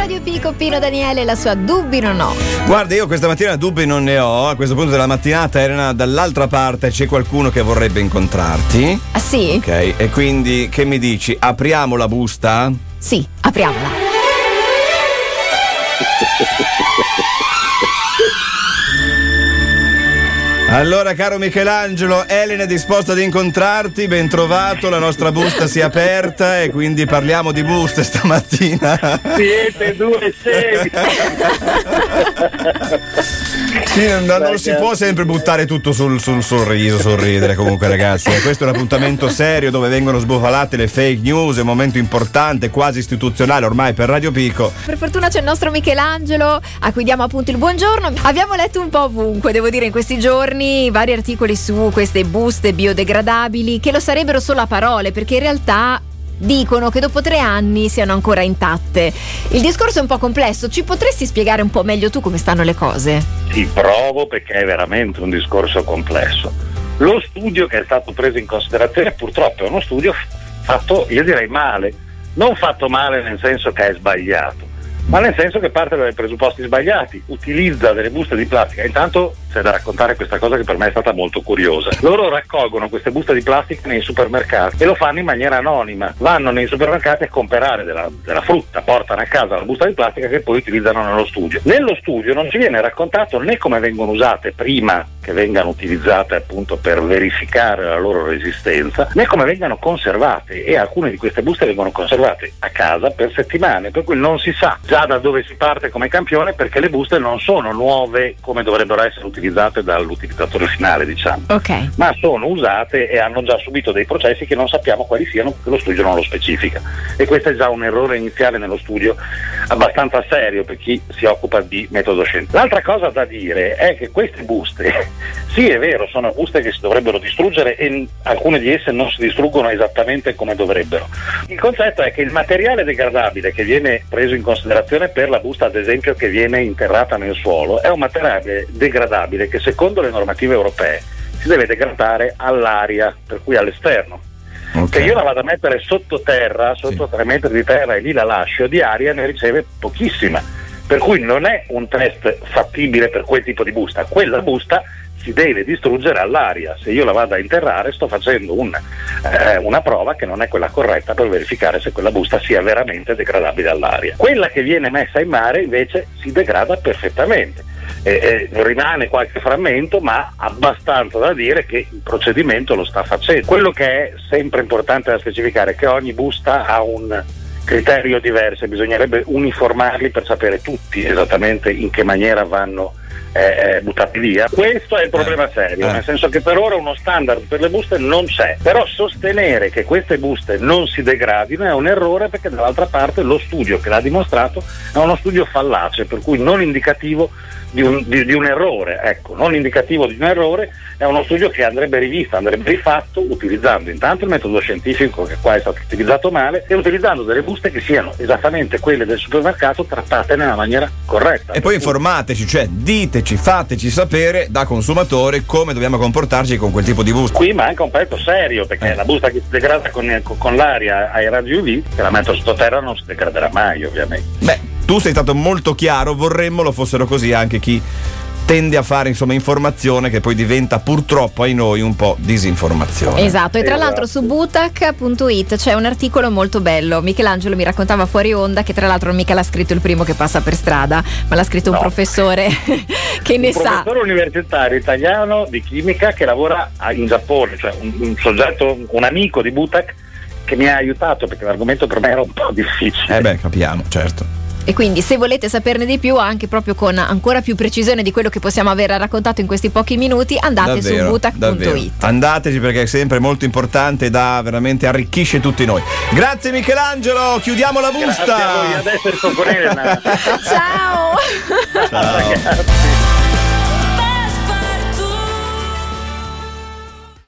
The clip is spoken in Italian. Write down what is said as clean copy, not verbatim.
Radio Pico, Pino Daniele e la sua Dubbi non ho. Guarda, io questa mattina dubbi non ne ho. A questo punto della mattinata, Elena, dall'altra parte c'è qualcuno che vorrebbe incontrarti. Ah sì? Ok, e quindi che mi dici? Apriamo la busta? Sì, apriamola. Allora, caro Michelangelo, Elena è disposta ad incontrarti, ben trovato, la nostra busta si è aperta e quindi parliamo di buste stamattina. Siete due scemi. Sì, non si può sempre buttare tutto sul sorriso, sorridere comunque ragazzi. Questo è un appuntamento serio dove vengono sbufalate le fake news, è un momento importante, quasi istituzionale ormai per Radio Pico. Per fortuna c'è il nostro Michelangelo a cui diamo appunto il buongiorno. Abbiamo letto un po' ovunque, devo dire, in questi giorni vari articoli su queste buste biodegradabili che lo sarebbero solo a parole, perché in realtà dicono che dopo 3 anni siano ancora intatte. Il discorso è un po' complesso, ci potresti spiegare un po' meglio tu come stanno le cose? Ti provo, perché è veramente un discorso complesso. Lo studio che è stato preso in considerazione purtroppo è uno studio fatto, io direi male, non fatto male nel senso che è sbagliato, ma nel senso che parte dai presupposti sbagliati, utilizza delle buste di plastica. Intanto c'è da raccontare questa cosa che per me è stata molto curiosa. Loro raccolgono queste buste di plastica nei supermercati e lo fanno in maniera anonima, vanno nei supermercati a comprare della frutta, portano a casa la busta di plastica che poi utilizzano nello studio. Nello studio non ci viene raccontato né come vengono usate prima che vengano utilizzate appunto per verificare la loro resistenza, né come vengano conservate, e alcune di queste buste vengono conservate a casa per settimane, per cui non si sa già da dove si parte come campione, perché le buste non sono nuove come dovrebbero essere utilizzate dall'utilizzatore finale, diciamo, ok, ma sono usate e hanno già subito dei processi che non sappiamo quali siano, perché lo studio non lo specifica, e questo è già un errore iniziale nello studio abbastanza serio per chi si occupa di metodo scientifico. L'altra cosa da dire è che queste buste, sì è vero, sono buste che si dovrebbero distruggere e alcune di esse non si distruggono esattamente come dovrebbero. Il concetto è che il materiale degradabile che viene preso in considerazione per la busta, ad esempio, che viene interrata nel suolo, è un materiale degradabile che secondo le normative europee si deve degradare all'aria, per cui all'esterno. Okay. Se io la vado a mettere sottoterra, sotto 3 metri di terra, e lì la lascio, di aria ne riceve pochissima, per cui non è un test fattibile per quel tipo di busta. Quella busta si deve distruggere all'aria. Se io la vado a interrare sto facendo una prova che non è quella corretta per verificare se quella busta sia veramente degradabile all'aria. Quella che viene messa in mare invece si degrada perfettamente. Rimane qualche frammento, ma abbastanza da dire che il procedimento lo sta facendo. Quello che è sempre importante da specificare è che ogni busta ha un criterio diverso, bisognerebbe uniformarli per sapere tutti esattamente in che maniera vanno buttati via. Questo è il problema serio, nel senso che per ora uno standard per le buste non c'è, però sostenere che queste buste non si degradino è un errore, perché dall'altra parte lo studio che l'ha dimostrato è uno studio fallace, per cui non indicativo di un errore, ecco, non indicativo di un errore, è uno studio che andrebbe rivisto, andrebbe rifatto, utilizzando intanto il metodo scientifico, che qua è stato utilizzato male, e utilizzando delle buste che siano esattamente quelle del supermercato, trattate nella maniera corretta. E poi informateci, cioè diteci, fateci sapere da consumatori come dobbiamo comportarci con quel tipo di busta. Qui manca un pezzo serio, perché la busta che si degrada con l'aria ai raggi UV, se la metto sottoterra non si degraderà mai, ovviamente. Beh, tu sei stato molto chiaro, vorremmo lo fossero così anche chi tende a fare insomma informazione che poi diventa purtroppo ai noi un po' disinformazione. Esatto, e tra l'altro su butac.it c'è un articolo molto bello. Michelangelo mi raccontava fuori onda che tra l'altro non mica l'ha scritto il primo che passa per strada, ma l'ha scritto un professore che ne sa. Un professore universitario italiano di chimica che lavora in Giappone, cioè un soggetto, un amico di Butac, che mi ha aiutato, perché l'argomento per me era un po' difficile. Beh, capiamo, certo. E quindi se volete saperne di più, anche proprio con ancora più precisione di quello che possiamo aver raccontato in questi pochi minuti, andate davvero, su butac.it. Andateci, perché è sempre molto importante, veramente arricchisce tutti noi. Grazie Michelangelo, chiudiamo la busta. Grazie a voi, adesso sto con Elena. Ciao. Ciao.